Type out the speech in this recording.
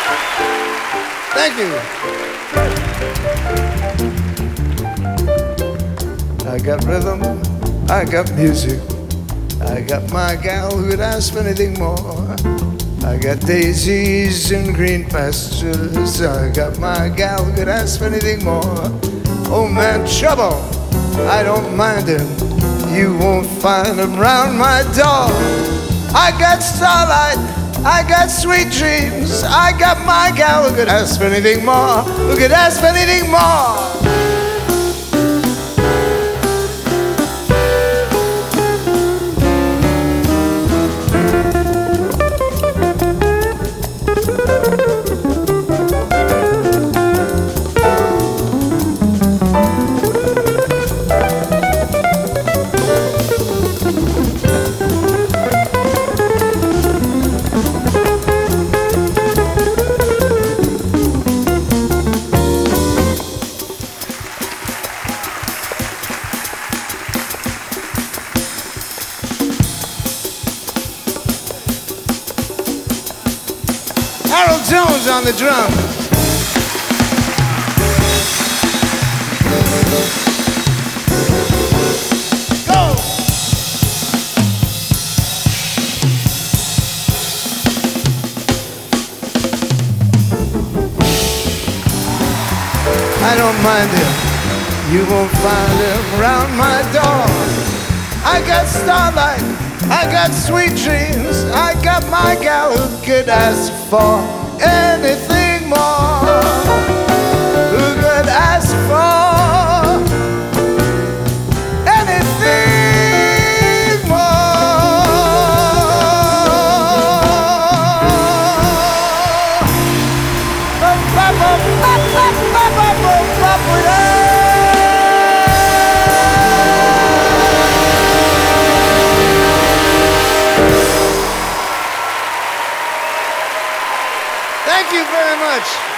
Thank you. I got rhythm, I got music, I got my gal who'd ask for anything more. I got daisies in green pastures, I got my gal who could ask for anything more. Oh man, trouble, I don't mind him, you won't find him round my door. I got starlight, I got sweet dreams, I got my gal who could ask for anything more, who could ask for anything more. Harold Jones on the drums. Go! I don't mind him, you won't find him round my door. I got starlight, I got sweet dreams, I got my gal who could ask for anything more, who could ask for anything more. Thank you very much.